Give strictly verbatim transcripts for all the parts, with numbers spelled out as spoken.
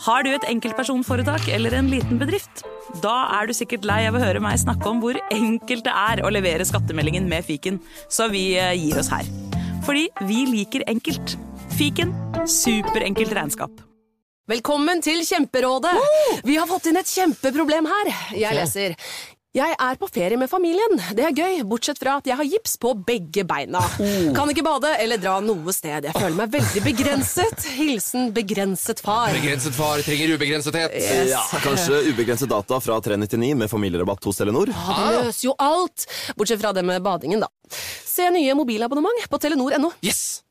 Har du et enkeltpersonforetak eller en liten bedrift? Da er du sikkert lei av å høre meg snakke om hvor enkelt det er å levere skattemeldingen med Fiken, så vi gir oss her. Fordi vi liker enkelt. Fiken, superenkelt regnskap. Velkommen til Kjemperådet. Vi har fått inn et kjempeproblem her. Jeg leser. Jeg er på ferie med familien. Det er gøy, bortsett fra at jeg har gips på begge beina. Kan ikke bade eller dra noe sted. Jeg føler meg veldig begrenset. Hilsen begrenset far. Begrenset far trenger ubegrensethet. Yes. Ja, kanskje ubegrenset data fra tre nittionio med familierabatt hos Telenor. Ja, det løser jo alt. Bortsett fra det med badingen, da. Se nye mobilabonnement på telenor punktum no. Yes!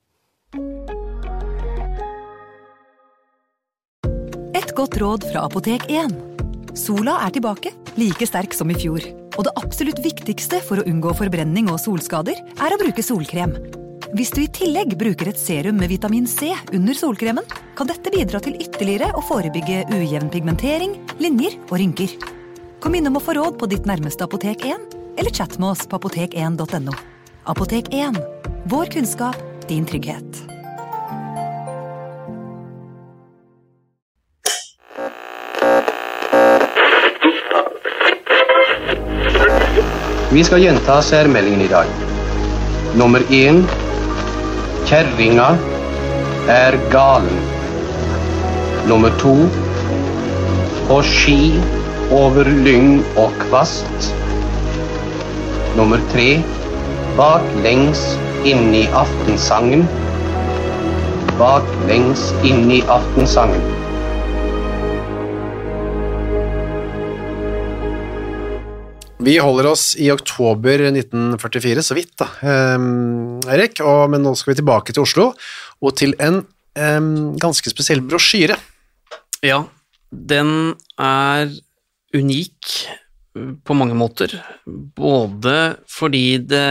Et godt råd fra Apotek én. Sola er tilbake, like sterk som i fjor. Og det absolutt viktigste for å unngå forbrenning og solskader er å bruke solkrem. Hvis du i tillegg bruker et serum med vitamin C under solkremen, kan dette bidra til ytterligere å forebygge ujevn pigmentering, linjer og rynker. Kom innom å få råd på ditt nærmeste Apotek én, eller chat med oss på apotek én punktum no. Apotek én. Vår kunnskap, din trygghet. Vi skal gjenta særmeldingen i dag. Nummer én. Kjerringa er galen. Nummer to. På ski over lyng og kvast. Nummer tre. Baklengs inn i aftensangen. Baklengs inn i aftensangen. Vi holder oss i oktober nitten førtifire, så vidt da, um, Erik, og, men nå skal vi tilbake til Oslo, og til en um, ganske spesiell brosjyre. Ja, den er unik på mange måter, både fordi det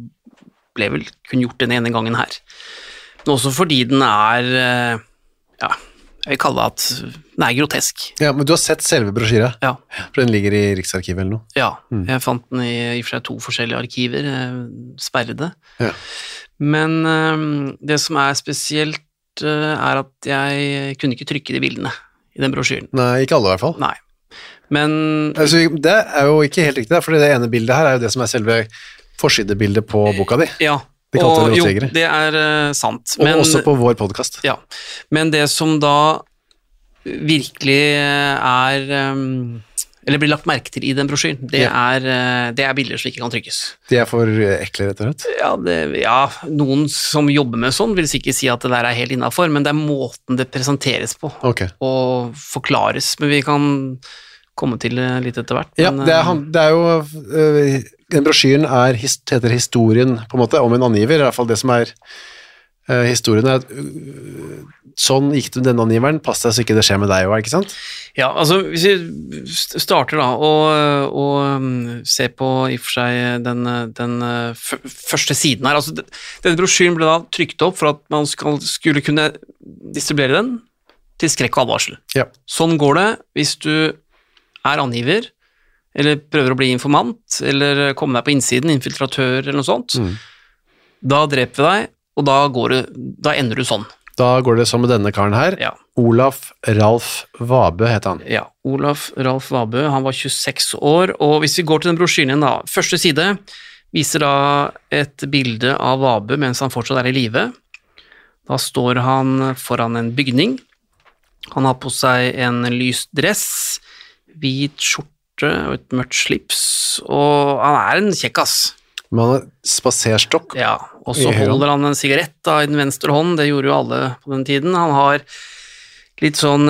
ble vel kun gjort den ene gangen her, men også fordi den er, ja, jeg vil kalle det at den er grotesk. Ja, men du har sett selve brosjyra? Ja. For den ligger i Riksarkivet eller noe? Ja, mm. jeg fant den i, i for seg to forskjellige arkiver, sperrede. Ja. Men um, det som er spesielt uh, er at jeg kunne ikke trykke de bildene i den brosjyren. Nei, ikke alle i hvert fall. Nei. Men altså, det er jo ikke helt riktig, for det ene bildet her er jo det som er selve forsidebildet på boka di. Ja, de og jo, det er uh, sant. Og men, også på vår podcast. Ja, men det som da virkelig er, um, eller blir lagt merke til i den brosjyren, det, ja. er, uh, det er bilder som ikke kan trykkes. De er for ekle, rett og slett? Ja, det, ja, noen som jobber med sånn vil sikkert si at det der er helt innenfor, men det er måten det presenteres på, okay. og forklares, men vi kan komme til litt etter hvert. Ja, men, det er, det er jo, uh, den brosjyren er, heter historien på en måte, om en angiver, i hvert fall det som er uh, historien er, uh, sånn gikk det denne angiveren, pass deg så ikke det skjer med deg også, ikke sant? Ja, altså, hvis vi starter da, og, og um, ser på i og for seg den, den uh, første siden her, altså, denne brosjyren ble da trykt opp for at man skal, skulle kunne distribuere den til skrekk og advarsel. Ja. Sånn går det hvis du er angiver, eller prøver å bli informant, eller komme deg på innsiden, infiltratør eller noe sånt, mm. da dreper vi deg, og da, går det, da ender du sånn. Da går det som med denne karen her. Ja. Olaf Ralf Vabø heter han. Ja, Olaf Ralf Vabø, han var tjueseks år, og hvis vi går til den brosjyren da, første side viser da et bilde av Vabø mens han fortsatt er i live. Da står han foran en bygning. Han har på seg en lys dress, hvit skjorte og et mørkt slips, og han er en kjekkas. Men han har spaserstokk. Ja, og så holder han en sigarett da, i den venstre hånd, det gjorde jo alle på den tiden. Han har litt sånn,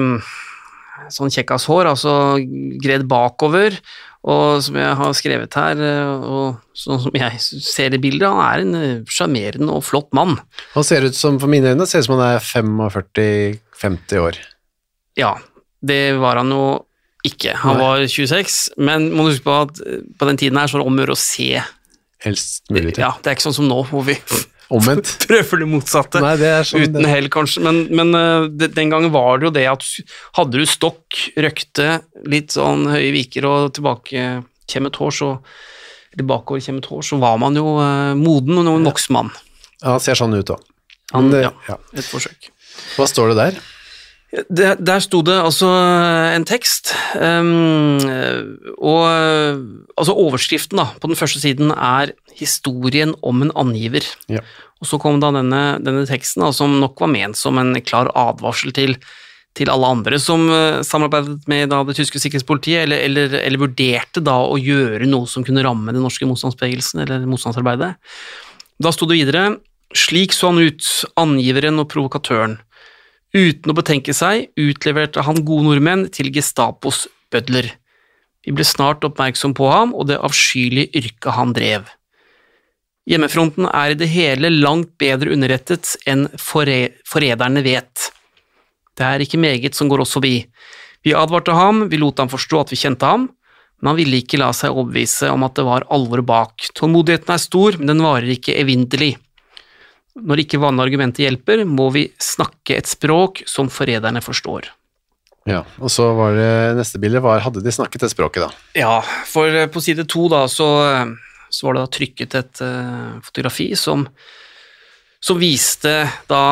sånn kjekkas hår, altså gredd bakover, og som jeg har skrevet her, og sånn som jeg ser i bildet, han er en charmerende og flott mann. Han ser ut som, for mine øyne, ser ut som han er førtifem til femti år. Ja, det var han jo ikke. Han Nei. var tjueseks, men må du huske på at på den tiden her så er det om å gjøre å se helst mulig til. Ja, det er ikke sånn som nå, hvor vi omvendt prøver det motsatte. Nei, det er sånn uten det. hell kanskje, men, men det, den gangen var det jo det at hadde du stokk, røkte, litt sånn høye viker og tilbake kjemmet hår, så, eller bakover kjemmet hår, så var man jo uh, moden og noen voksen mann. Ja, han ser sånn ut da. Han, det, ja, ja, et forsøk. Hva står det der? Der, der sto det altså en tekst, um, og altså overskriften da, på den første siden er historien om en angiver. Ja. Og så kom da denne, denne teksten da, som nok var ment som en klar advarsel til, til alle andre som uh, samarbeidet med da, det tyske sikkerhetspolitiet, eller, eller, eller vurderte da å gjøre noe som kunne ramme den norske motstandsbevegelsen eller motstandsarbeidet. Da sto det videre, slik så han ut, angiveren og provokatøren. Uten å betenke seg, utleverte han gode nordmenn til Gestapos bødler. Vi ble snart oppmerksom på ham og det avskyelige yrket han drev. Hjemmefronten er i det hele langt bedre underrettet enn forre- forræderne vet. Det er ikke meget som går oss forbi. Vi advarte ham, vi lot ham forstå at vi kjente ham, men han ville ikke la seg overbevise om at det var alvor bak. Tålmodigheten er stor, men den varer ikke evinnelig. Når ikke vanlige argumenter hjelper, må vi snakke et språk som forræderne forstår. Ja, og så var det neste bilde, var, hadde de snakket det språket da? Ja, for på side to da, så, så var det da trykket et uh, fotografi som, som viste da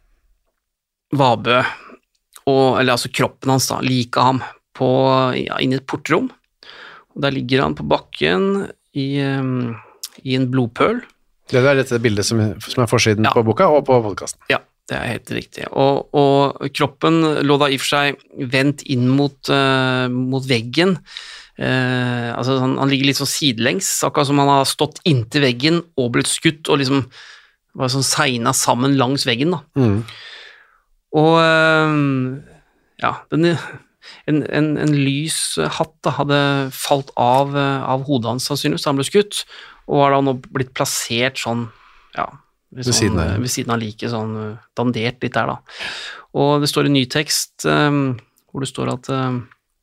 Vabø, og, eller altså kroppen hans da, like ham på, ja, inn i et portrom. Og der ligger han på bakken i, um, i en blodpøl. Det er dette bildet som, som er forsiden ja. På boka og på podcasten. Ja, det er helt riktig. Og, og kroppen lå da i og for seg vendt inn mot, uh, mot veggen. Uh, altså han, han ligger litt sånn sidelengs, akkurat som han har stått inntil veggen og blitt skutt og liksom var sånn segnet sammen langs veggen da. Mm. Og uh, ja, den, en, en, en lys hatt da, hadde falt av, av hodet hans sannsynligvis, han ble skutt, og har da nå blitt plassert sånn, ja, ved, ved, sånn, siden av, ved siden av like, sånn dandert litt der da. Og det står en ny tekst, um, hvor det står at um,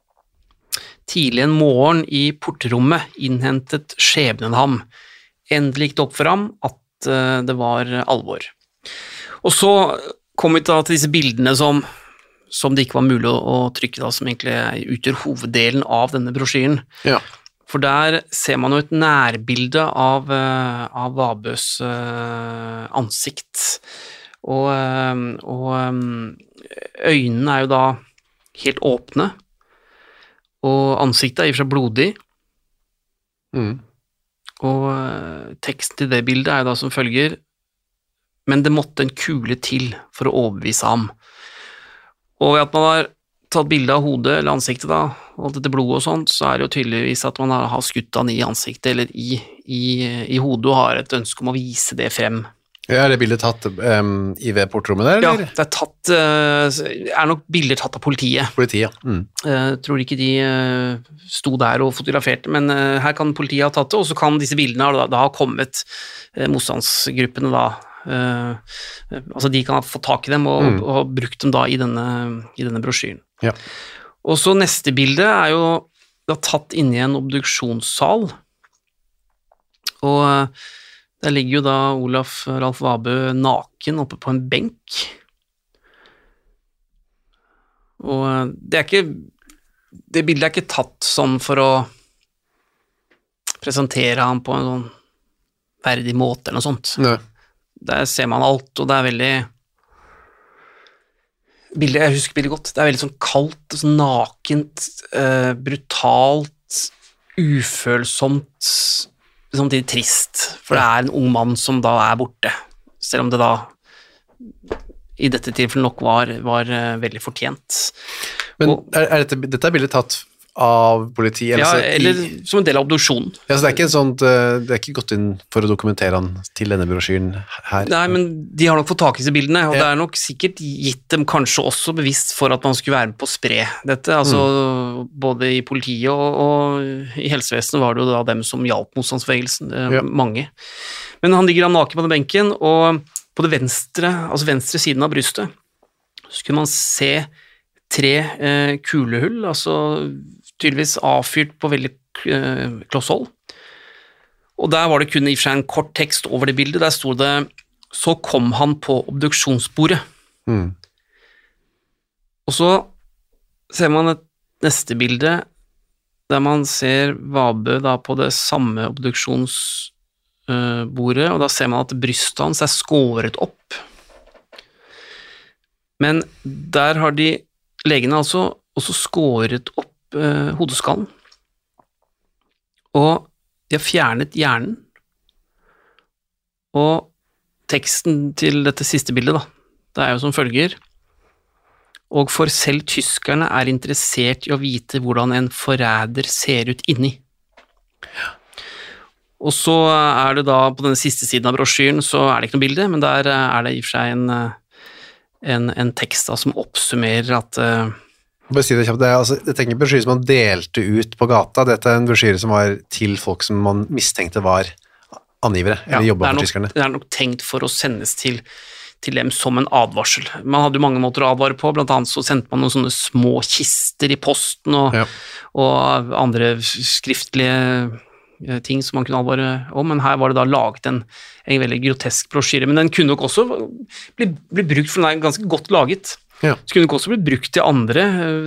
tidlig en morgen i portrommet innhentet skjebnen ham. Endelig gikk det opp for ham at uh, det var alvor. Og så kom vi da til disse bildene som, som det ikke var mulig å, å trykke da, som egentlig utgjør hoveddelen av denne brosjyren. Ja. For der ser man jo et nærbilde av, av Vabøs uh, ansikt, og, og øynene er jo da helt åpne, og ansiktet er i og for seg blodig, mm. og uh, teksten til det bildet er jo da som følger, men det måtte en kule til for å overbevise ham. Og ved at man har tatt bilde av hodet eller ansiktet da, og dette blodet og sånt, så er det jo tydeligvis at man har skutt han i ansiktet eller i, i, i hodet og har et ønske om å vise det frem. Ja, er det bildet tatt um, i ved portrommet der, eller? Ja, det er tatt, uh, er nok bilder tatt av politiet. Politiet, ja. Mm. Uh, tror ikke de uh, sto der og fotograferte, men uh, her kan politiet ha tatt det, og så kan disse bildene da, da ha kommet uh, motstandsgruppene da, uh, altså de kan ha fått tak i dem og, mm. og, og brukt dem da i denne, i denne brosjyren. Ja. Og så neste bilde er jo da tatt inne i en obduksjonssal, og der ligger jo da Olaf Ralf Vabø naken oppe på en benk, og det er ikke, det bildet er ikke tatt sånn for å presentere ham på en sånn verdig måte eller noe sånt. Nei. Der ser man alt, og det er veldig bildet, jeg husker bildet godt, det er veldig sånn kaldt, sånn nakent, uh, brutalt, ufølsomt, samtidig trist, for det er en ung mann som da er borte, selv om det da i dette tilfellet nok var, var uh, veldig fortjent. Men og, er, er dette, dette er bildet tatt av politi? Ja, eller i, som en del av obduksjonen. Ja, så det er ikke sånt, det er ikke gått inn for å dokumentere han til denne brosjyren her? Nei, men de har nok fått tak i disse bildene, og ja. det er nok sikkert gitt dem kanskje også bevisst for at man skulle være med på å spre dette, altså mm. både i politiet og, og i helsevesenet var det jo da dem som hjalp motstandsbevegelsen, ja. mange. Men han ligger da naken på den benken, og på det venstre, altså venstre siden av brystet, så kunne man se tre eh, kulehull, altså tydeligvis avfyrt på veldig eh, kloss hold. Og der var det kun i og for seg en kort tekst over det bildet, der stod det «Så kom han på obduksjonsbordet». Mm. Og så ser man et neste bilde, der man ser Vabø da på det samme obduksjonsbordet, og da ser man at brystet hans er skåret opp. Men der har de legene altså også skåret opp eh, hodeskallen, og de har fjernet hjernen, og teksten til dette siste bildet da, det er jo som følger: og for selv tyskerne er interessert i å vite hvordan en forræder ser ut inni. Og så er det da, på den siste siden av brosjyren, så er det ikke noe bilde, men der er det i og for seg en, en, en tekst da, som oppsummerer at uh, Bare si det kjapt, det er, altså, jeg tenker en brosjyre som man delte ut på gata. Dette er en brosjyre som var til folk som man mistenkte var angivere, eller ja, jobbet for nok, tyskerne. Det er nok tenkt for å sendes til, til dem som en advarsel. Man hadde jo mange måter å advare på, blant annet så sendte man noen sånne små kister i posten, og, Ja. og andre skriftlige ting som man kunne advare om, men her var det da laget en, en veldig grotesk brosjyre, men den kunne nok også bli, bli brukt, for den er ganske godt laget. Ja. Så kunne den også bli brukt til andre,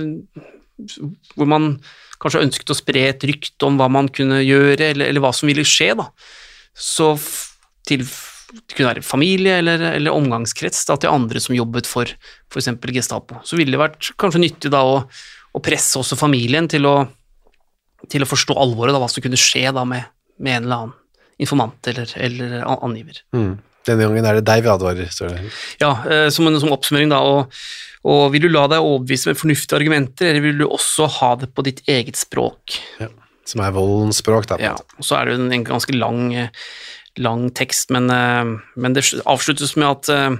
hvor man kanskje ønsket å spre et rykte om hva man kunne gjøre, eller, eller hva som ville skje da. Så til, det kunne være familie eller, eller omgangskrets da, til andre som jobbet for for eksempel Gestapo. Så ville det vært kanskje nyttig da å, å presse også familien til å, til å forstå alvoret da, hva som kunne skje da med, med en eller annen informant eller, eller angiver. Mm. Denne gangen er det deg vi advarer, står det. Ja, eh, som en som oppsummering da, og, og vil du la deg overbevise med fornuftige argumenter, eller vil du også ha det på ditt eget språk? Ja. Som er voldens språk, da. Ja, og så er det jo en, en ganske lang, lang tekst, men, eh, men det avsluttes med at eh,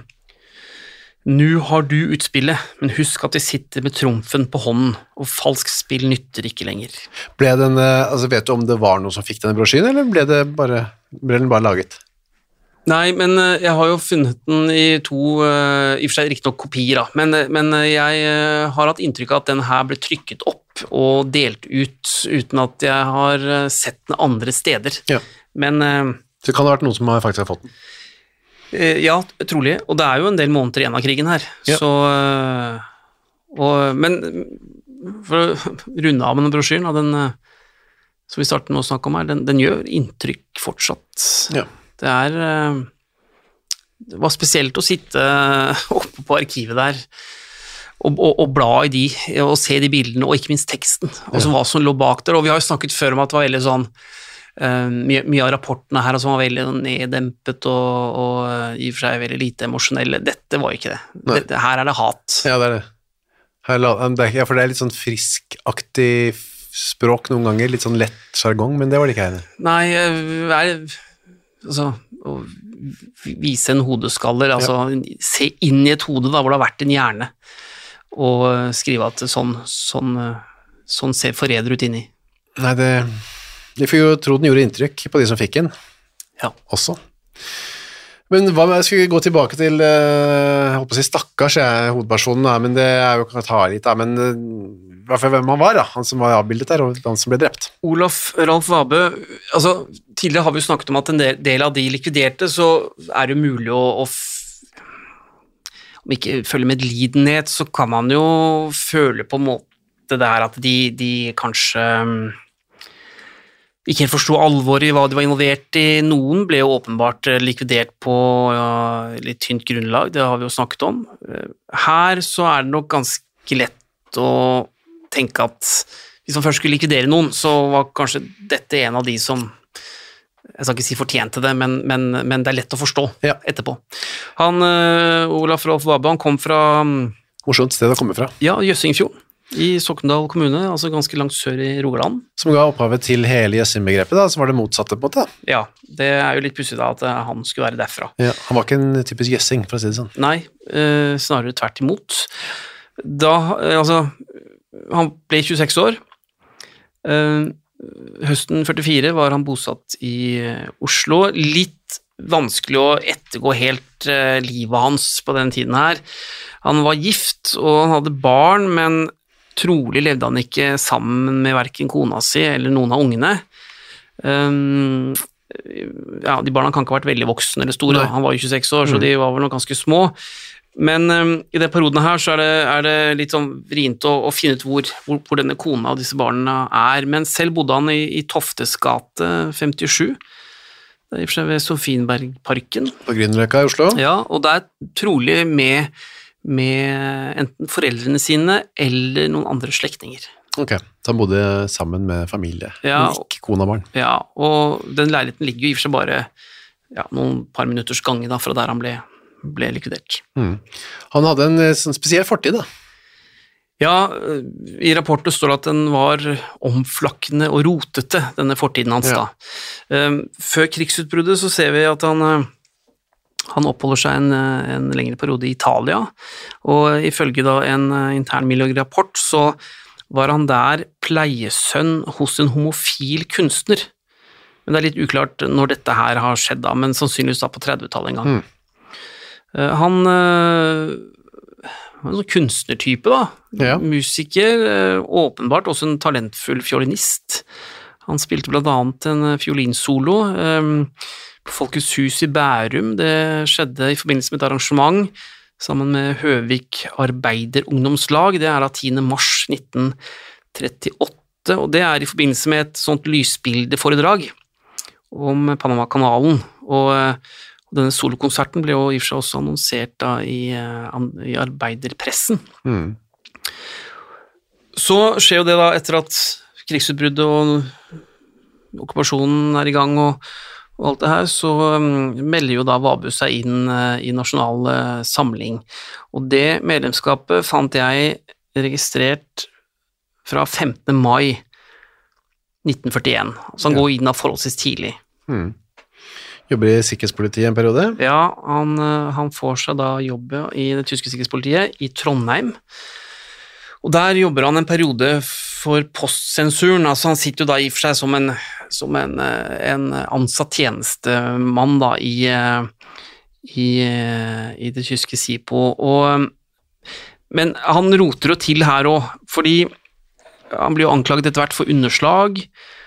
«Nu har du utspillet, men husk at vi sitter med trumfen på hånden, og falsk spill nytter ikke lenger». Ble den, eh, altså vet du om det var noe som fikk denne brosjyren, eller ble, det bare, ble den bare laget? Nei, men eh, jeg har jo funnet den i to, eh, i og for seg riktig nok kopier da, men, eh, men eh, jeg eh, har hatt inntrykk av at den her ble trykket opp og delt ut uten at jeg har eh, sett den andre steder. Ja. Men eh, Så det kan ha vært noen som har faktisk har fått den. eh, ja, trolig, og det er jo en del måneder igjen av krigen her, Ja. så eh, og, men for å runde av med den brosjyren, da, den eh, som vi startet med å snakke om her, den, den gjør inntrykk fortsatt. Ja. Det er det var spesielt å sitte oppe på arkivet der og, og, og bla i de, og se de bildene, og ikke minst teksten, altså hva som lå bak der, og vi har jo snakket før om at det var veldig sånn, uh, mye, mye av rapportene her som var veldig neddempet, og, og i og for seg veldig lite emosjonelle. Dette var ikke det. Dette, her er det hat. Ja, det er det. Her, det er, ja, for det er litt sånn friskaktig språk noen ganger, litt sånn lett jargong, men det var det ikke her. Nei, er altså, å vise en hodeskaller, altså ja. Se inn i et hode da, hvor det har vært en hjerne, og skrive at sånn, sånn, sånn ser forræder ut inni. Nei, det, de får jo tro den gjorde inntrykk på de som fikk den, ja. Også. Men hva med, jeg skulle gå tilbake til, jeg holdt på å si stakkars, jeg, hovedpersonen, da, men det er jo ikke å ta litt, da, men i hvert fall hvem han var da, han som var avbildet der, og han som ble drept. Olaf Ralf Vabø, altså tidligere har vi jo snakket om at en del, del av de likviderte, så er det mulig å, å f, om ikke følge med lidenhet, så kan man jo føle på en måte det her at de, de kanskje ikke helt forstod alvoret i hva de var involvert i. Noen ble jo åpenbart likvidert på ja, litt tynt grunnlag, det har vi jo snakket om. Her så er det nok ganske lett å tenke at hvis man først skulle likvidere noen, så var kanskje dette en av de som, jeg skal ikke si fortjente det, men, men, men det er lett å forstå ja. Etterpå. Han, uh, Olaf Rolf Vabø, han kom fra morsomt sted å komme fra. Ja, Jøssingfjord, i Sokndal kommune, altså ganske langt sør i Rogaland. Som ga opphavet til hele Jøssing-begrepet da, som var det motsatte på en måte. Ja, det er jo litt pussig da, at han skulle være derfra. Ja, han var ikke en typisk Jøssing, for å si det sånn. Nei, uh, snarere tvert imot. Da, uh, altså, han ble tjueseks år. Uh, høsten førtifire var han bosatt i Oslo. Litt vanskelig å ettergå helt uh, livet hans på den tiden her. Han var gift, og han hadde barn, men trolig levde han ikke sammen med hverken kona si eller noen av ungene. Um, ja, de barna kan ikke ha vært veldig voksne eller store. Nei. Han var jo tjueseks år, så mm. de var vel nok ganske små. Men um, i den perioden her så er det, er det litt sånn vrient å, å finne ut hvor, hvor, hvor denne kona og disse barna er. Men selv bodde han i, i Toftes gate femtisju, det er i og for seg ved Sofienbergparken. På Grünerløkka i Oslo. Ja, og det er trolig med med enten foreldrene sine eller noen andre slektninger. Ok, så han bodde sammen med familie, Ja, men ikke kona barn. Ja, og den leiligheten ligger jo i og for seg bare ja, noen par minutters gange da, fra der han ble, ble likvidert. Mm. Han hadde en eh, sånn spesiell fortid da. Ja, i rapporten står det at den var omflakkende og rotete, denne fortiden hans Ja. da. Um, Før krigsutbruddet så ser vi at han, uh, han oppholder seg en, uh, en lengre periode i Italia, og ifølge da en uh, intern miljørapport så var han der pleiesønn hos en homofil kunstner. Men det er litt uklart når dette her har skjedd da, men sannsynligvis da på trettitallet en gang. Mm. Uh, han uh, var en sånn kunstnertype da, Ja. musiker, uh, åpenbart også en talentfull fiolinist. Han spilte blant annet en uh, fiolinsolo um, på Folkets Hus i Bærum. Det skjedde i forbindelse med et arrangement sammen med Høvik Arbeiderungdomslag. Det er da tiende mars nitten trettiåtte, og det er i forbindelse med et sånt lysbildeforedrag om Panama-kanalen, og, og denne solokonserten ble jo i og for seg også annonsert da i, i arbeiderpressen. Mm. Så skjer jo det da etter at krigsutbruddet og okkupasjonen er i gang og, og alt det her, så um, melder jo da Vabu seg inn uh, i Nasjonal uh, Samling, og det medlemskapet fant jeg registrert fra femtende mai nitten førtien, så han Ja. går inn da forholdsvis tidlig. Mm. Jobber i sikkerhetspolitiet en periode. Ja, han, uh, han får seg da jobb i det tyske sikkerhetspolitiet i Trondheim, og der jobber han en periode for postsensuren, altså han sitter jo da i og for seg som en, som en, en ansatt tjenestemann da i, i, i det tyske SIPO, og, men han roter jo til her også, fordi han blir jo anklaget etter hvert for underslag,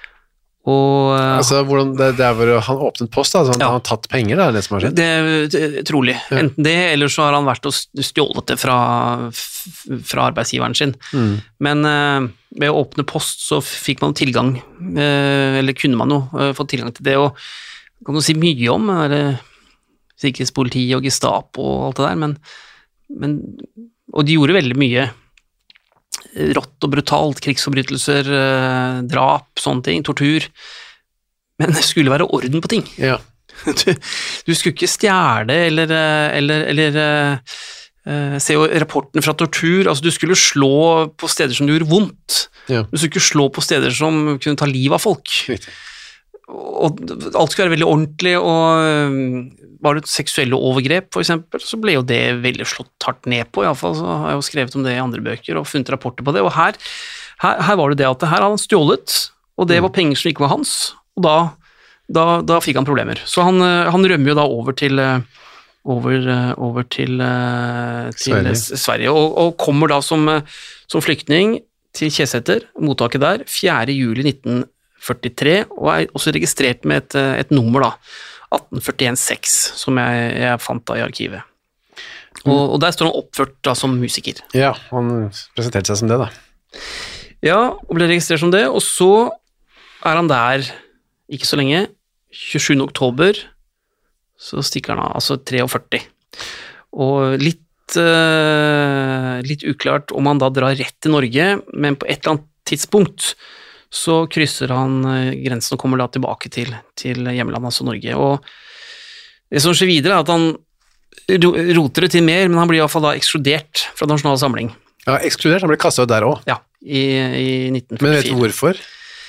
og Altså, hvordan, det, det er hvor han åpnet post, da, så han, Ja. han har tatt penger, da, er det som har skjedd. det er trolig, enten det, eller så har han vært og stjålet det fra, fra arbeidsgiveren sin. Mm. Men eh, ved å åpne post så fikk man tilgang, eh, eller kunne man jo eh, få tilgang til det, og det kan du si mye om, eller sikkerhetspoliti og Gestapo og alt det der, men, men og de gjorde veldig mye rått og brutalt, krigsforbrytelser, eh, drap, sånne ting, tortur, men det skulle være orden på ting. Ja. Du, du skulle ikke stjele eller, eller, eller uh, se jo rapporten fra tortur, altså du skulle slå på steder som du gjorde vondt. Ja. Du skulle ikke slå på steder som kunne ta liv av folk. Riktig. Og alt skulle være veldig ordentlig, og um, var det seksuelle overgrep for eksempel, så ble jo det veldig slått hardt ned på, i alle fall så har jeg jo skrevet om det i andre bøker og funnet rapporter på det, og her, her, her var det det at her hadde han stjålet, og det var penger som ikke var hans, og da Da, da fikk han problemer. Så han, han rømmer jo da over til, over, over til, til Sverige, Sverige og, og kommer da som, som flyktning til Kjeseter, mottaket der, fjerde juli nitten førtitre, og er også registrert med et, et nummer da, atten førtien seks, som jeg, jeg fant da i arkivet. Og, og der står han oppført da som musiker. Ja, han presenterte seg som det, da. Ja, og ble registrert som det, og så er han der ikke så lenge, tjuesjuende oktober, så stikker han av, altså førtitre. Og litt, uh, litt uklart om han da drar rett til Norge, men på et eller annet tidspunkt så krysser han grensen og kommer da tilbake til, til hjemlandet, altså Norge. Og det som skjer videre er at han roter det til mer, men han blir i hvert fall da ekskludert fra Nasjonal Samling. Ja, ekskludert, han ble kastet ut der også. Ja, i, i nitten førtifire. Men vet du hvorfor?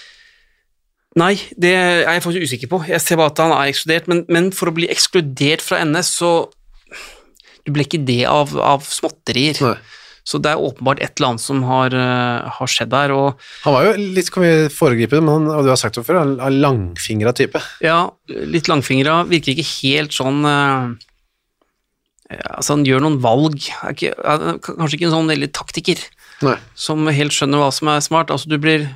Nei, det er jeg faktisk usikker på. Jeg ser bare at han er ekskludert, men, men for å bli ekskludert fra N S, så du ble ikke det av, av småtterier. Nei. Så det er åpenbart et eller annet som har, uh, har skjedd der, og Han var jo litt, kan vi foregripe det, men han, og du har sagt det før, han er langfingra type. ja, litt langfingra, virker ikke helt sånn uh, ja, altså han gjør noen valg, er ikke, er kanskje ikke en sånn veldig taktiker, Nei. som helt skjønner hva som er smart. Altså du blir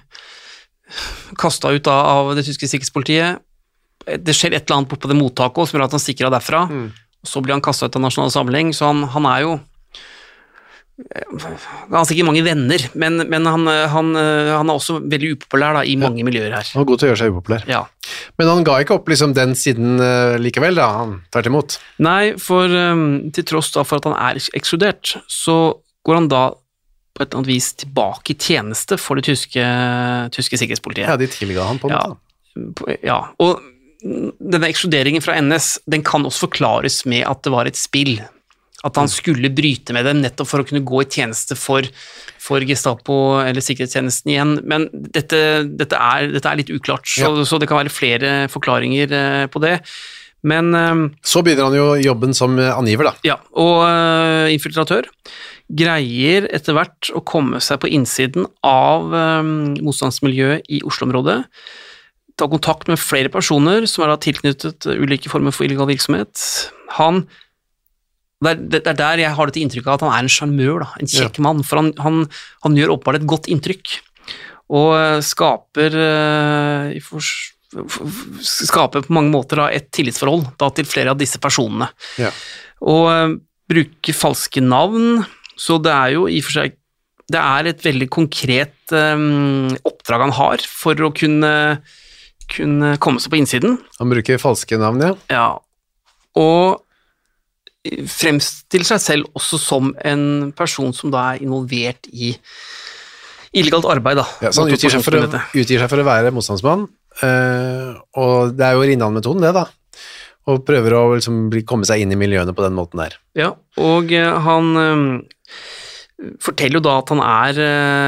kastet ut av, av det tyske sikkerhetspolitiet, det skjer et eller annet på det mottaket som gjør at han stikker av derfra, Mm. og så blir han kastet ut av Nasjonal Samling, så han, han er jo Han har sikkert mange venner, men, men han, han, han er også veldig upopulær da, i mange ja. miljøer her. Han var god til å gjøre seg upopulær. Ja. Men han ga ikke opp liksom, den siden uh, likevel, da, han tvert imot. Nei, for um, til tross da, for at han er ekskludert, så går han da på et eller annet vis tilbake i tjeneste for det tyske, tyske sikkerhetspolitiet. Ja, de tilga han på ja. det. Ja, og denne ekskluderingen fra N S, den kan også forklares med at det var et spill. At han skulle bryte med dem nettopp for å kunne gå i tjeneste for, for Gestapo eller sikkerhetstjenesten igjen, men dette, dette, er, dette er litt uklart, så, ja. så det kan være flere forklaringer eh, på det. Men eh, så begynner han jo jobben som angiver, da. Ja, og eh, infiltratør greier etter hvert å komme seg på innsiden av eh, motstandsmiljøet i Oslo-området, ta kontakt med flere personer som er da tilknyttet ulike former for illegal virksomhet. Han Det er, det er der jeg har dette inntrykket av at han er en sjarmør, da, en kjekk ja. mann, for han, han, han gjør oppbart et godt inntrykk, og skaper, uh, skaper på mange måter da, et tillitsforhold da, til flere av disse personene. Ja. Og uh, bruker falske navn, så det er jo i og for seg, det er et veldig konkret um, oppdrag han har for å kunne, kunne komme seg på innsiden. Han bruker falske navn, ja. Ja, og fremstiller seg selv også som en person som da er involvert i illegalt arbeid. Da. Ja, så han utgir seg, for å, utgir seg for å være motstandsmann, øh, og det er jo Rinnan-metoden det da, og prøver å liksom, komme seg inn i miljøene på den måten der. Ja, og uh, han uh, forteller jo da at han er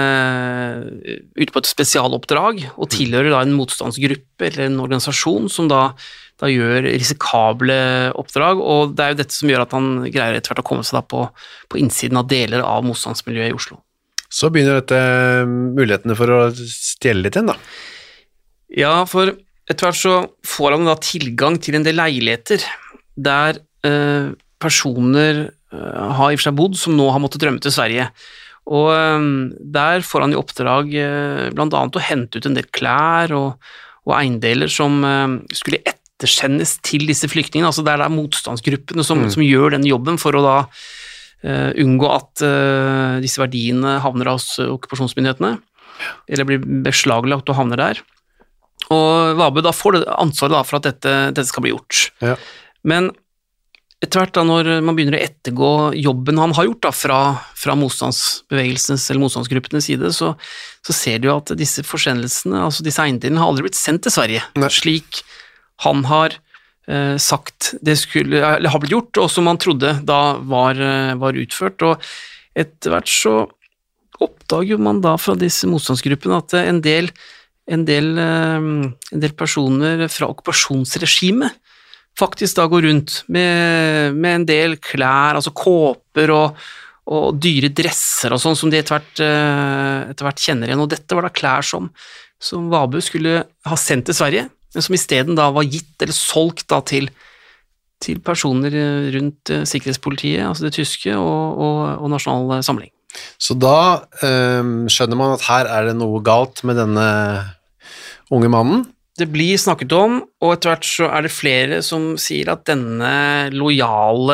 uh, ute på et spesialoppdrag, og tilhører da en motstandsgruppe eller en organisasjon som da da gjør risikable oppdrag, og det er jo dette som gjør at han greier etter hvert å komme seg da på, på innsiden av deler av motstandsmiljøet i Oslo. Så begynner dette mulighetene for å stjele litt igjen da? Ja, for etter hvert så får han da tilgang til en del leiligheter der eh, personer eh, har i og for seg bodd som nå har måttet drømme til Sverige, og eh, der får han i oppdrag eh, blant annet å hente ut en del klær og, og eiendeler som eh, skulle etter ettersendes til disse flyktningene, altså det er da motstandsgruppene som, mm. som gjør den jobben for å da uh, unngå at uh, disse verdiene havner hos uh, okkupasjonsmyndighetene, eller blir beslaglagt og havner der. Og Vabø da får det ansvaret da for at dette, dette skal bli gjort. Ja. Men etter hvert da når man begynner å ettergå jobben han har gjort da fra, fra motstandsbevegelsens eller motstandsgruppenes side, så, så ser du jo at disse forsendelsene, altså disse eiendelene har aldri blitt sendt til Sverige, Nei. slik han har eh, sagt det skulle, eller har blitt gjort, og som han trodde da var, var utført, og etter hvert så oppdager man da fra disse motstandsgruppene at en del, en del, eh, en del personer fra okkupasjonsregimet faktisk da går rundt med, med en del klær, altså kåper og, og dyre dresser og sånn som de etter hvert, eh, etter hvert kjenner igjen, og dette var da klær som, som Vabø skulle ha sendt til Sverige, men som i stedet da var gitt eller solgt da til, til personer rundt uh, sikkerhetspolitiet, altså det tyske og, og, og Nasjonal Samling. Så da um, skjønner man at her er det noe galt med denne unge mannen? Det blir snakket om, og etter hvert så er det flere som sier at denne lojale,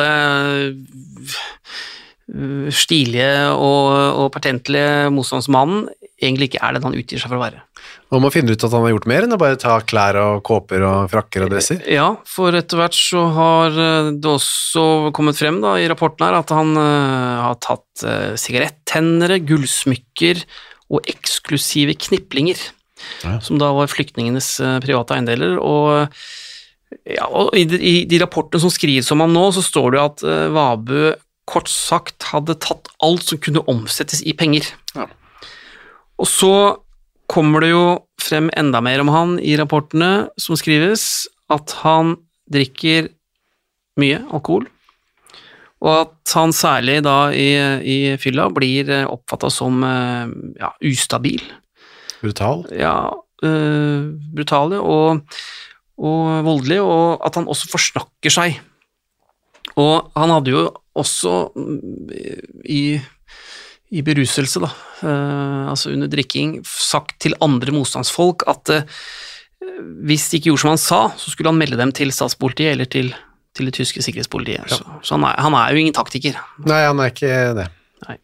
uh, stilige og, og patentlige motstandsmannen egentlig ikke er den han utgir seg for å være. Og man finner ut at han har gjort mer enn å bare ta klær og kåper og frakker og dresser? Ja, for etter hvert så har det også kommet frem da i rapporten her at han uh, har tatt uh, sigarettennere, gullsmykker og eksklusive kniplinger, ja. som da var flyktningenes uh, private eiendeler, og, ja, og i, de, i de rapportene som skrives om ham nå, så står det at uh, Vabø kort sagt hadde tatt alt som kunne omsettes i penger. Ja. Og så kommer det jo frem enda mer om han i rapportene som skrives, at han drikker mye alkohol, og at han særlig da i, i fylla blir oppfattet som ja, ustabil. Brutal? Ja, uh, brutal og, og voldelig, og at han også forsnakker seg. Og han hadde jo også i i beruselse da, uh, altså under drikking, sagt til andre motstandsfolk at uh, hvis de ikke gjorde som han sa, så skulle han melde dem til statspolitiet eller til, til det tyske sikkerhetspolitiet. Ja. Så, så han, er, han er jo ingen taktiker. Nei, han er ikke det. Nei.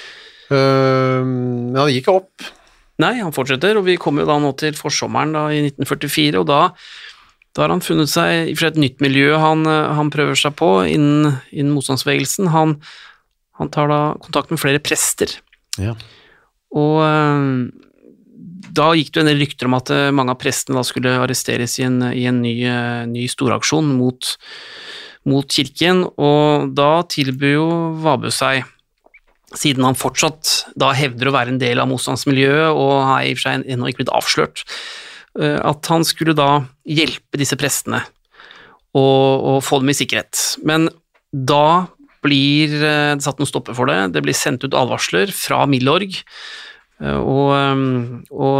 Uh, men han gikk opp. Nei, han fortsetter, og vi kommer jo da nå til forsommeren da, i nitten førtifire, og da, da har han funnet seg i et nytt miljø han, han prøver seg på innen, innen motstandsbevegelsen. Han, han tar da kontakt med flere prester. Ja. Og uh, da gikk det en del rykter om at uh, mange av prestene da skulle arresteres i en, i en ny, uh, ny storaksjon mot, mot kirken, og da tilbyr jo Vabø seg, siden han fortsatt da hevder å være en del av motstandsmiljøet, og har i og for seg ennå ikke blitt avslørt, uh, at han skulle da hjelpe disse prestene og, og få dem i sikkerhet. Men da blir uh, det satt noen stopper for det, det blir sendt ut advarsler fra Milorg, Og, og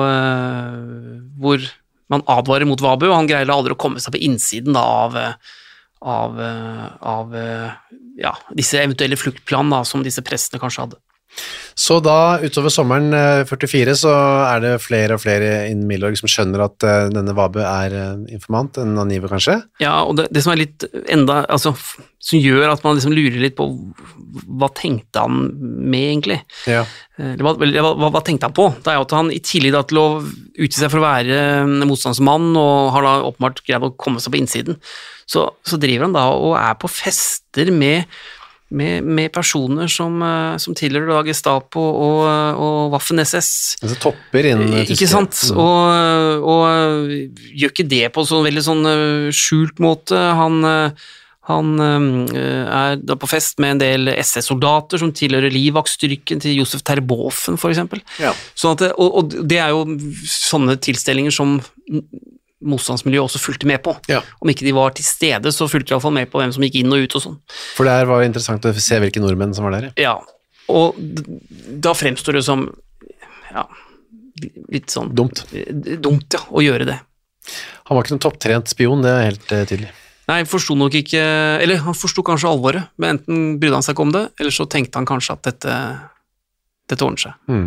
hvor man advarer mot Vabø, og han greier aldri å komme seg på innsiden da, av, av, av ja, disse eventuelle fluktplan da, som disse prestene kanskje hadde. Så da, utover sommeren førtifire, så er det flere og flere innen Milorg som skjønner at uh, denne Vabø er uh, informant, en angiver kanskje? Ja, og det, det som er litt enda, altså, som gjør at man liksom lurer litt på hva tenkte han med egentlig? Ja. Hva, hva, hva tenkte han på? Det er jo at han i tillegg da, til å utgi seg for å være motstandsmann, og har da åpenbart greid å komme seg på innsiden, så, så driver han da og er på fester med Med, med personer som, som tilhører da Gestapo og, og Waffen-S S. Altså topper innen tyske. Ikke sant? Mm. Og, og gjør ikke det på en sånn veldig sånn skjult måte. Han, han er da på fest med en del S S-soldater som tilhører livvaktstyrken til Josef Terboven, for eksempel. Ja. Sånn at, og, og det er jo sånne tilstelninger som motstandsmiljøet også fulgte med på. Ja. Om ikke de var til stede, så fulgte de i hvert fall med på hvem som gikk inn og ut og sånn. For det her var interessant å se hvilke nordmenn som var der. Ja, og da fremstår det som ja, litt sånn Dumt. Dumt, ja, å gjøre det. Han var ikke noen topptrent spion, det er helt uh, tydelig. Nei, forstod nok ikke, eller han forstod kanskje alvoret, men enten brydde han seg ikke om det, eller så tenkte han kanskje at dette, dette ordner seg. Mm.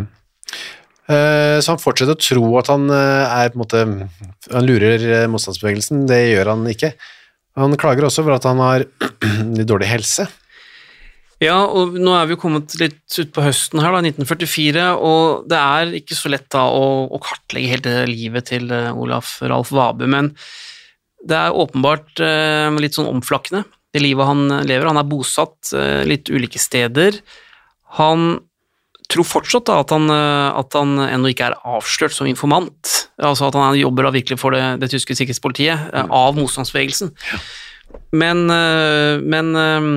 Så han fortsetter å tro at han er på en måte, han lurer motstandsbevegelsen, det gjør han ikke. Han klager også for at han har litt dårlig helse. Ja, og nå er vi jo kommet litt ut på høsten her da, nitten førtifire, og det er ikke så lett da å, å kartlegge helt det livet til Olaf Ralf Vabø, men det er åpenbart eh, litt sånn omflakkende, det livet han lever. Han er bosatt eh, litt ulike steder. Han tror fortsatt da, at, han, at han ennå ikke er avslørt som informant, altså at han jobber da virkelig for det, det tyske sikkerhetspolitiet, mm. av motstandsbevegelsen. Ja. Men, men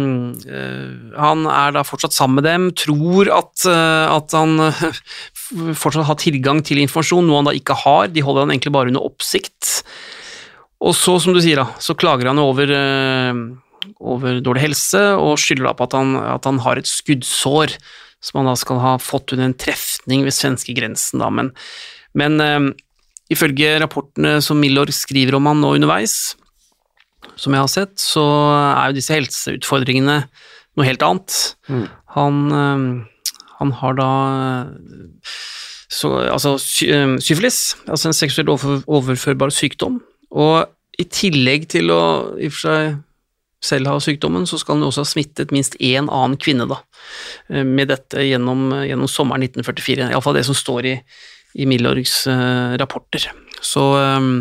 han er da fortsatt sammen med dem, tror at, at han fortsatt har tilgang til informasjon, noe han da ikke har, de holder han egentlig bare under oppsikt. Og så, som du sier da, så klager han over, over dårlig helse, og skylder da på at han, at han har et skuddsår, som han da skal ha fått under en trefning ved svenskegrensen da, men, men uh, ifølge rapportene som Milorg skriver om han nå underveis, som jeg har sett, så er jo disse helseutfordringene noe helt annet. Mm. Han, uh, han har da så, altså sy syfilis, altså en seksuelt over overførbar sykdom, og i tillegg til å i og for seg selv har sykdommen, så skal han også ha smittet minst en annen kvinne da, med dette gjennom, gjennom sommeren nitten førtifire, i hvert fall det som står i, i Milorgs uh, rapporter. Så, um,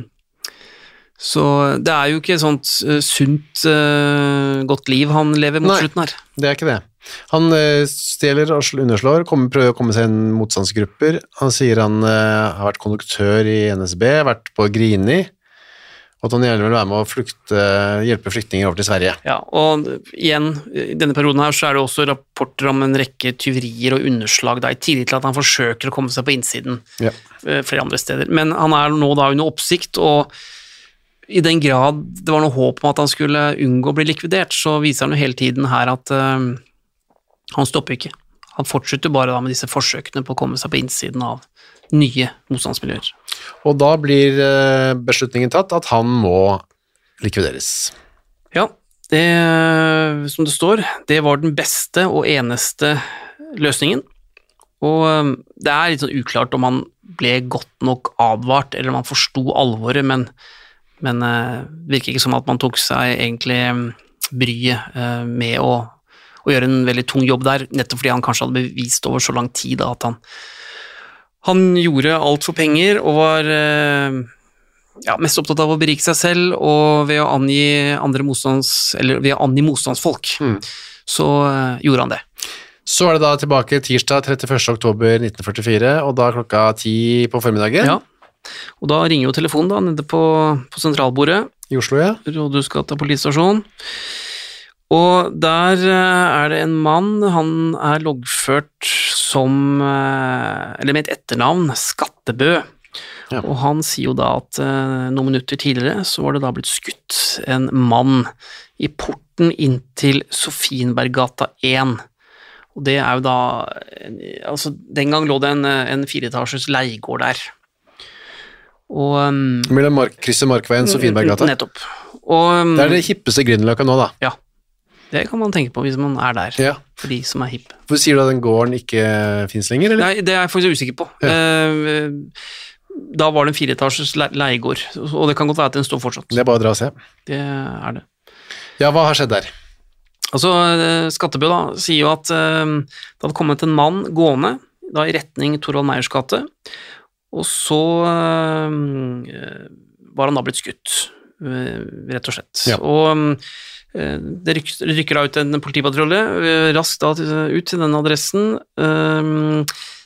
så det er jo ikke et sånt uh, sunt, uh, godt liv han lever mot Nei, slutten her. Nei, det er ikke det. Han uh, stjeler og underslår, kommer, prøver å komme seg inn motstandsgrupper. Han sier han uh, har vært konduktør i N S B, vært på Grini, og at han gjerne vil være med å flukte, hjelpe flyktninger over til Sverige. Ja, og igjen, i denne perioden her så er det også rapporter om en rekke tyverier og underslag, da, i tillegg til at han forsøker å komme seg på innsiden ja. flere andre steder. Men han er nå da under oppsikt, og i den grad det var noe håp om at han skulle unngå å bli likvidert, så viser han jo hele tiden her at uh, han stopper ikke. Han fortsetter bare da med disse forsøkene på å komme seg på innsiden av nye motstandsmiljøer. Og da blir beslutningen tatt at han må likvideres. Ja, det, som det står, det var den beste og eneste løsningen. Og det er litt sånn uklart om han ble godt nok advart, eller om han forstod alvoret, men, men det virker ikke som at man tok seg egentlig bryet med å, å å gjøre en veldig tung jobb der, nettopp fordi han kanskje hadde bevist over så lang tid da, at han, han gjorde alt for penger og var ja, mest opptatt av å berike seg selv, og ved å angi andre motstands, eller ved å angi motstandsfolk, mm. så uh, gjorde han det. Så er det da tilbake tirsdag trettiførste oktober nitten førtifire, og da klokka ti på formiddagen. Ja, og da ringer jo telefonen da, nede på, på sentralbordet. I Oslo, ja. Rådhusgata politistasjon. Og der er det en mann, han er loggført som, eller med et etternavn, Skattebø. Ja. Og han sier jo da at noen minutter tidligere så var det da blitt skutt en mann i porten inn til Sofienberggata én. Og det er jo da, altså den gang lå det en, en fireetasjes leigård der. Og, mellom mark, krysset Markveien, Sofienberggata. Nettopp. Og, det er det hippeste Grünerløkka nå da. Ja, det kan man tenke på hvis man er der, ja. For de som er hipp. Hvor sier du at den gården ikke finnes lenger, eller? Nei, det er jeg faktisk usikker på. Ja. Da var det en fireetasjes leigård, og det kan godt være at den står fortsatt. Det er bare å dra og se. Det er det. Ja, hva har skjedd der? Altså, Skattebø da, sier jo at uh, det hadde kommet en mann gående da i retning Torvald Meyers gate, og så uh, var han da blitt skutt, uh, rett og slett. Ja. Og uh, det rykker, rykker da ut en politipatrulje, uh, raskt da ut til denne adressen. Uh,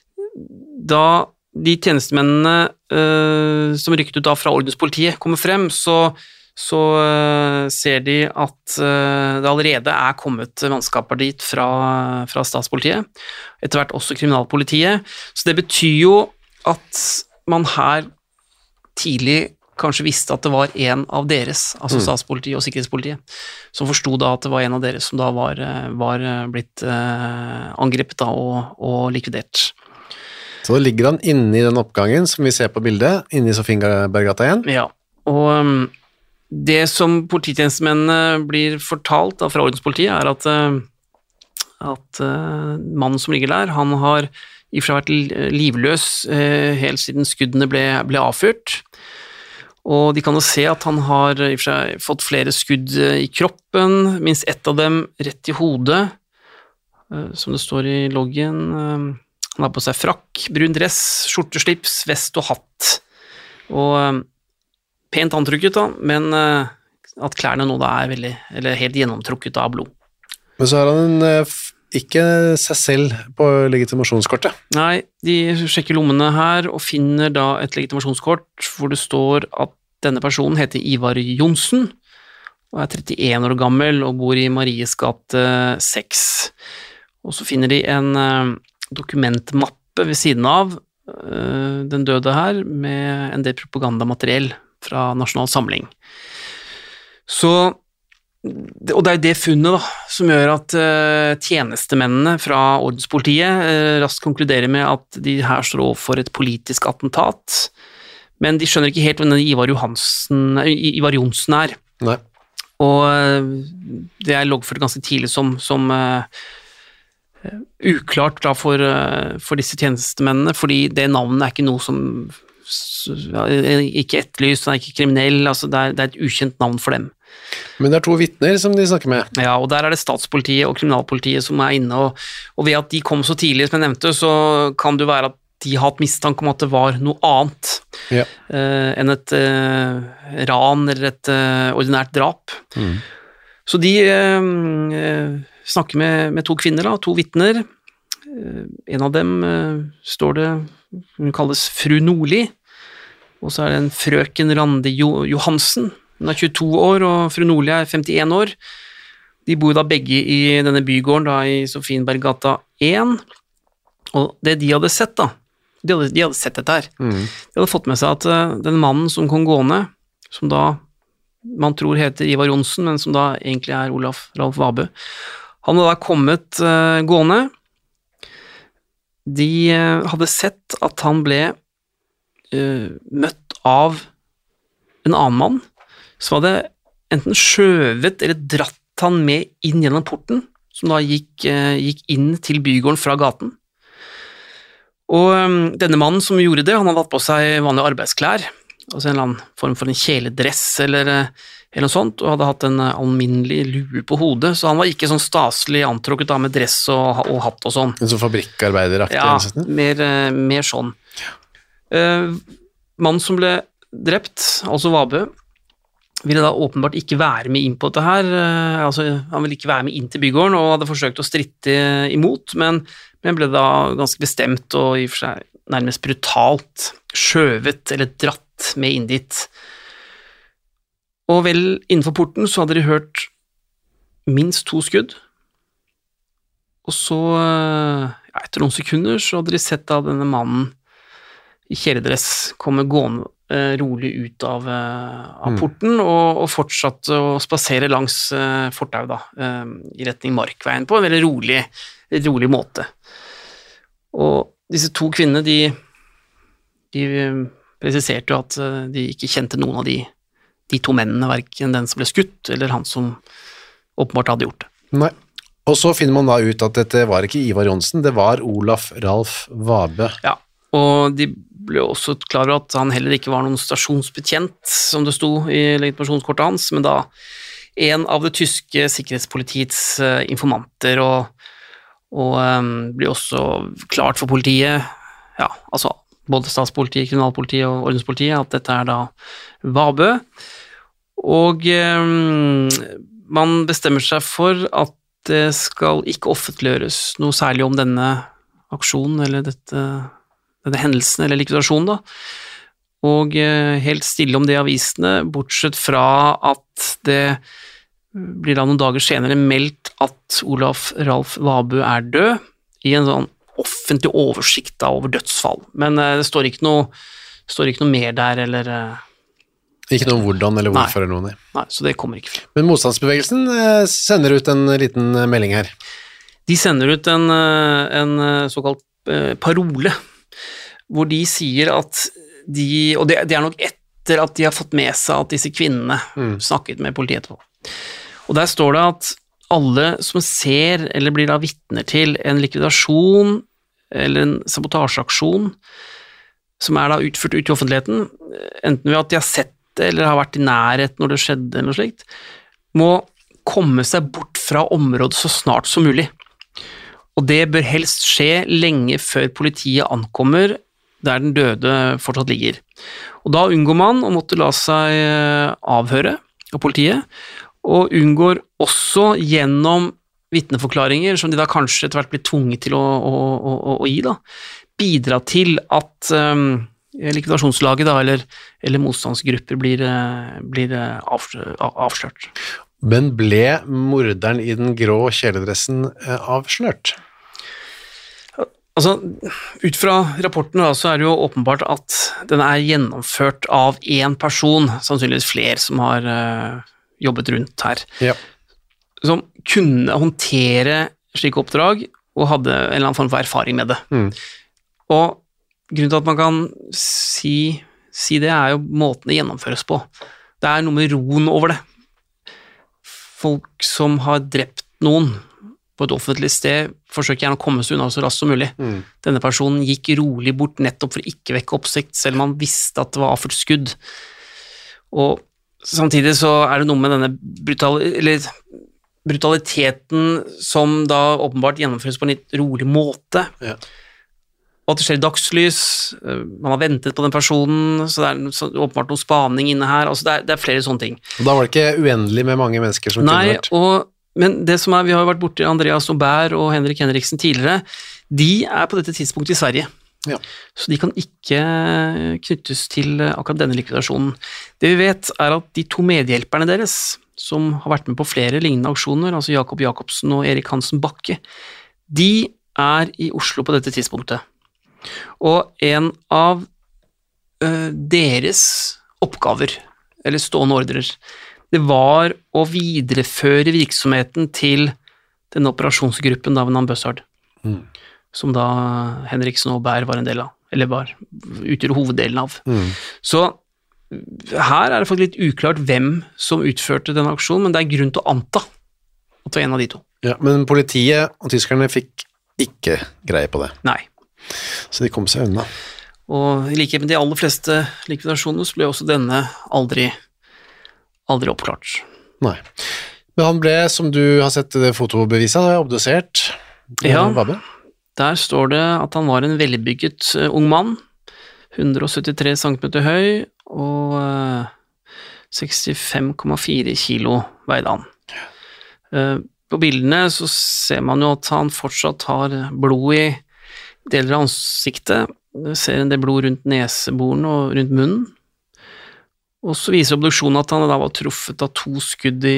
da de tjenestemennene uh, som rykket ut da fra ordenspolitiet kommer frem, så så uh, ser de at uh, det allerede er kommet mannskaper dit fra, fra statspolitiet, etter hvert også kriminalpolitiet, så det betyr jo at man her tidlig kanskje visste at det var en av deres, altså mm. statspolitiet og sikkerhetspolitiet, som forstod da at det var en av deres som da var, var blitt uh, angrepet da og, og likvidert. Så da ligger han inne i den oppgangen som vi ser på bildet, inne i Sofienberggata igjen? Ja, og um, det som polititjenestemennene blir fortalt da, fra ordenspolitiet er at, at uh, mannen som ligger der, han har i og for seg vært livløs uh, helt siden skuddene ble, ble avfyrt, og de kan jo se at han har i og for seg fått flere skudd i kroppen, minst ett av dem rett i hodet, uh, som det står i loggen. Uh, han har på seg frakk, brun dress, skjorteslips, vest og hatt, og uh, pent antrykket da, men uh, at klærne nå da er veldig, eller helt gjennomtrukket av blod. Men så har han uh, ikke seg selv på legitimasjonskortet? Nei, de sjekker lommene her og finner da et legitimasjonskort hvor det står at denne personen heter Ivar Johnsen og er trettien år gammel og bor i Maries gate seks. Og så finner de en uh, dokumentmappe ved siden av uh, den døde her med en del propagandamateriell fra Nasjonal Samling. Så, og det er det funnet da, som gjør at uh, tjenestemennene fra ordenspolitiet uh, raskt konkluderer med at de her står overfor et politisk attentat, men de skjønner ikke helt hvem Ivar Johansen, Ivar Johnsen er. Nei. Og uh, det er loggført ganske tidlig som, som uh, uklart da for, uh, for disse tjenestemennene, fordi det navnet er ikke noe som ikke etterlyst, han er ikke kriminell, altså det er, det er et ukjent navn for dem. Men det er to vittner som de snakker med. Ja, og der er det statspolitiet og kriminalpolitiet som er inne, og, og ved at de kom så tidlig som jeg nevnte, så kan det være at de har hatt mistanke om at det var noe annet ja. uh, enn et uh, ran eller et uh, ordinært drap. Mm. Så de uh, uh, snakker med, med to kvinner, da, to vittner. Uh, en av dem uh, står det, hun kalles fru Nordli, og så er det en frøken Randi jo Johansen. Hun er tjueto år, og fru Nordli er femtien år. De bor da begge i denne bygården da, i Sofienberggata én, og det de hadde sett da, de hadde, de hadde sett dette her. Mm. De hadde fått med seg at uh, den mannen som kom gående, som da man tror heter Ivar Johnsen, men som da egentlig er Olaf Ralf Vabø, han hadde da kommet uh, gående. De uh, hadde sett at han ble uh, møtt av en annen mann, som hadde enten skjøvet eller dratt han med inn gjennom porten, som da gikk, uh, gikk inn til bygården fra gaten. Og um, denne mannen som gjorde det, han hadde hatt på seg vanlige arbeidsklær, altså en eller annen form for en kjeledress eller, eller noe sånt, og hadde hatt en alminnelig lue på hodet, så han var ikke sånn staselig antrukket da med dress og, og hatt og sånn. En sånn fabrikkarbeideraktig? Ja, mer, mer sånn. Uh, mannen som ble drept, altså Vabø, ville da åpenbart ikke være med inn på dette her, uh, altså han ville ikke være med inn til bygården og hadde forsøkt å stritte imot, men, men ble da ganske bestemt og i og for seg nærmest brutalt skjøvet eller dratt med inn dit. Og vel innenfor porten så hadde de hørt minst to skudd, og så, ja, etter noen sekunder så hadde de sett da denne mannen i kjeledress komme gående eh, rolig ut av, eh, av porten og, og fortsatte å spasere langs eh, fortau da, eh, i retning Markveien på en veldig rolig, rolig måte. Og disse to kvinnene, de, de presiserte jo at de ikke kjente noen av de, de to mennene, hverken den som ble skutt eller han som åpenbart hadde gjort det. Nei. Og så finner man da ut at dette var ikke Ivar Johnsen, det var Olaf Ralf Vabø. Ja, og de ble også klar over at han heller ikke var noen stasjonsbetjent, som det sto i legitimasjonskortet hans, men da en av det tyske sikkerhetspolitiets informanter, og, og um, ble også klart for politiet, ja, altså både statspolitiet, kriminalpolitiet og ordenspolitiet, at dette er da Vabø, og um, man bestemmer seg for at det skal ikke offentliggjøres noe særlig om denne aksjonen, eller dette denne hendelsen eller likvidasjonen da, og helt stille om det i avisene, bortsett fra at det blir da noen dager senere meldt at Olaf Ralf Vabø er død, i en sånn offentlig oversikt da, over dødsfall, men det står ikke noe, står ikke noe mer der, eller... Ikke noe om hvordan eller hvorfor nei, eller noe. Nei, så det kommer ikke. Men motstandsbevegelsen sender ut en liten melding her. De sender ut en, en såkalt parole, hvor de sier at de, og det, det er nok etter at de har fått med seg at disse kvinnene mm. snakket med politiet etterpå. Og der står det at alle som ser eller blir da vitner til en likvidasjon eller en sabotasjeaksjon som er da utført ut i offentligheten, enten ved at de har sett det eller har vært i nærhet når det skjedde eller noe slikt, må komme seg bort fra området så snart som mulig. Og det bør helst skje lenge før politiet ankommer der den døde fortsatt ligger. Og da unngår man å måtte la seg avhøre av politiet, og unngår også gjennom vitneforklaringer, som de da kanskje etter hvert blir tvunget til å, å, å, å, å gi, da, bidra til at um, likvidasjonslaget da, eller, eller motstandsgrupper blir, blir avslørt. Men ble morderen i den grå kjeledressen avslørt? Altså, ut fra rapporten da, så er det jo åpenbart at den er gjennomført av en person, sannsynligvis flere som har uh, jobbet rundt her, ja. Som kunne håndtere slike oppdrag og hadde en eller annen form for erfaring med det. Mm. Og grunnen til at man kan si, si det er jo måten det gjennomføres på. Det er noe med roen over det. Folk som har drept noen på et offentlig sted, forsøker gjerne å komme seg unna så raskt som mulig. Mm. Denne personen gikk rolig bort nettopp for å ikke vekke oppsikt, selv om han visste at det var avført skudd. Og samtidig så er det noe med denne brutal, eller, brutaliteten som da åpenbart gjennomføres på en litt rolig måte. Ja. Og at det skjer i dagslys, man har ventet på den personen, så det er så, åpenbart noe spaning inne her, altså det er, det er flere sånne ting. Og da var det ikke uendelig med mange mennesker som Nei, kunne vært? Og men det som er, vi har jo vært borte Andreas Aubert og Henrik Henriksen tidligere, de er på dette tidspunktet i Sverige. Ja. Så de kan ikke knyttes til akkurat denne likvidasjonen. Det vi vet er at de to medhjelperne deres, som har vært med på flere lignende aksjoner, altså Jakob Jakobsen og Erik Hansen Bakke, de er i Oslo på dette tidspunktet. Og en av uh, deres oppgaver, eller stående ordrer, det var å videreføre virksomheten til denne operasjonsgruppen da ved navn Buzzard, mm. som da Henriksen og Bær var en del av, eller var, utgjør hoveddelen av. Mm. Så her er det faktisk litt uklart hvem som utførte denne aksjonen, men det er grunn til å anta at det var en av de to. Ja, men politiet og tyskerne fikk ikke greie på det. Nei. Så de kom seg unna. Og i likhet med de aller fleste likvidasjoner så ble også denne aldri, aldri oppklart. Nei. Men han ble, som du har sett det fotobeviset, obdusert. Ja, der står det at han var en velbygget uh, ung mann, hundre syttitre centimeter høy, og uh, sekstifem komma fire kilo veide han. Uh, på bildene så ser man jo at han fortsatt har blod i deler av ansiktet. Du ser en del blod rundt neseborene og rundt munnen. Og så viser obduksjonen at han da var truffet av to skudd i,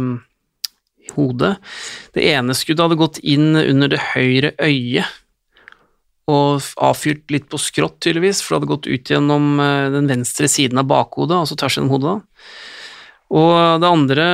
i hodet. Det ene skuddet hadde gått inn under det høyre øyet og avfyrt litt på skrått tydeligvis, for det hadde gått ut gjennom den venstre siden av bakhodet, altså tvers gjennom hodet da. Og det andre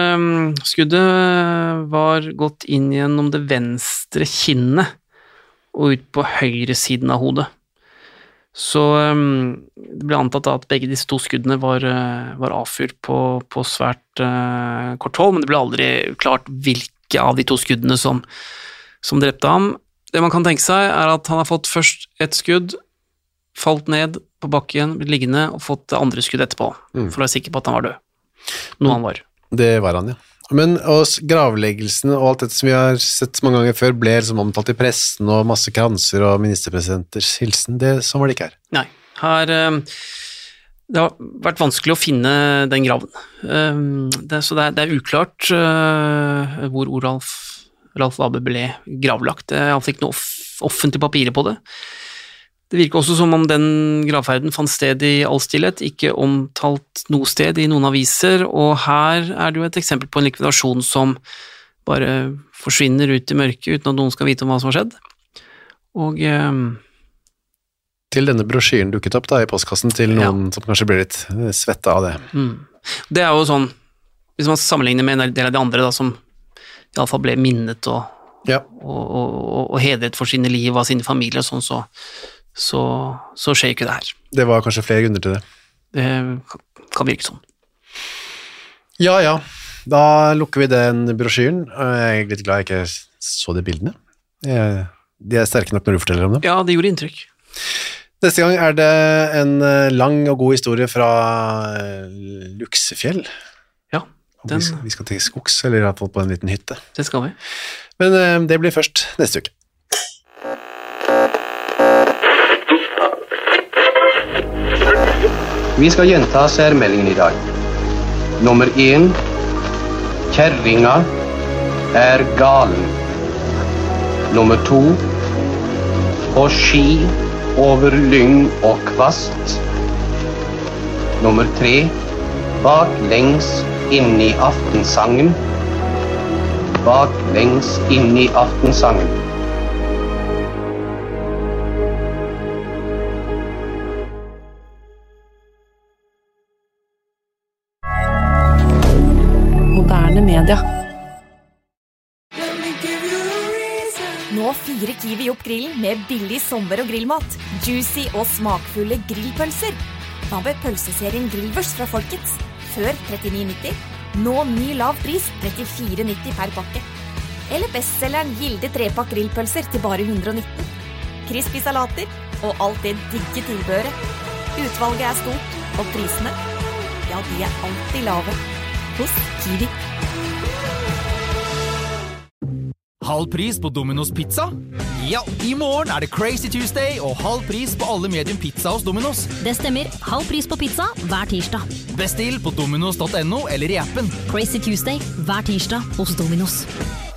skuddet var gått inn gjennom det venstre kinnet og ut på høyre siden av hodet. Så um, det ble antatt at begge disse to skuddene var, uh, var avfyrt på, på svært uh, kort hold, men det ble aldri klart hvilke av de to skuddene som, som drepte ham. Det man kan tenke seg er at han har fått først et skudd, falt ned på bakken, blitt liggende og fått det andre skudd etterpå, mm. for å være sikker på at han var død. Noe han var. Det var han, ja. Men også gravleggelsen og alt dette som vi har sett mange ganger før ble som omtalt i pressen og masse kranser og ministerpresidenters hilsen, det, sånn var det ikke her. Nei, her det har vært vanskelig å finne den graven. Det, så det er, det er uklart uh, hvor Oralf Ralf Vabe ble gravlagt. Han fikk noe off, offentlig papirer på det. Det virker også som om den gravferden fant sted i all stillhet, ikke omtalt noe sted i noen aviser, og her er det jo et eksempel på en likvidasjon som bare forsvinner ut i mørket uten at noen skal vite om hva som har skjedd. Og um, til denne brosjyren dukket opp da i postkassen til noen ja. Som kanskje blir litt svetta av det. Mm. Det er jo sånn, hvis man sammenligner med en del av de andre da, som i alle fall ble minnet og, ja. og, og, og hedret for sine liv og sine familier og sånn, så Så, så skjer ikke det her. Det var kanskje flere grunner til det. Det kan virke sånn. Ja, ja. Da lukker vi den brosjyren. Jeg er litt glad jeg ikke så de bildene. Jeg, de er sterke nok når du forteller om dem. Ja, det gjorde inntrykk. Neste gang er det en lang og god historie fra Luksefjell. Ja. Den... Vi, skal, vi skal til skogs, eller i hvert fall på en liten hytte. Det skal vi. Men det blir først neste uke. Vi skal gjenta særmeldingen i dag. Nummer én. Kjerringa er galen. Nummer to. På ski over lyng og kvast. Nummer tre. Baklengs inn i aftensangen. Baklengs inn i aftensangen. Media. Nå fyrer Kiwi opp grillen med billig sommer- og grillmat. Juicy og smakfulle grillpølser. Hva med pølseserien Grillvers fra Folkets? Før trettini nitti. Nå ny lav pris trettifire nitti per pakke. Eller bestselgeren Gilde trepakk grillpølser til bare hundre og nitten. Crispy salater og alt det digge tilbehøret. Utvalget er stort, og prisene, ja, de er alltid lave. Hos Kiwi. Halv pris på Domino's Pizza? Ja, i morgen er det Crazy Tuesday og halv pris på alle medium pizza hos Domino's. Det stemmer. Halv pris på pizza hver tirsdag. Bestill på dominos punktum no eller i appen. Crazy Tuesday hver tirsdag hos Domino's.